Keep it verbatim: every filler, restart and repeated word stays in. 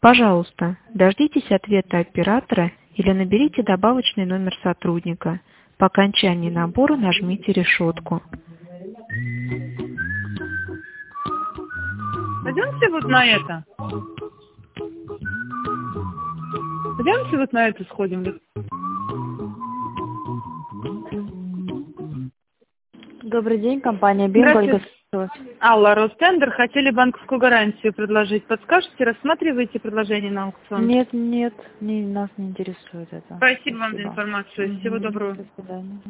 Пожалуйста, дождитесь ответа оператора или наберите добавочный номер сотрудника. По окончании набора нажмите решетку. Пойдемте вот на это. Пойдемте вот на это сходим. Добрый день, компания Бинго. Здравствуйте. Алла, Ростендер. Хотели банковскую гарантию предложить. Подскажете, рассматриваете предложение на аукцион? Нет, нет, не, нас не интересует это. Спасибо, Спасибо вам за информацию. Всего доброго. До свидания.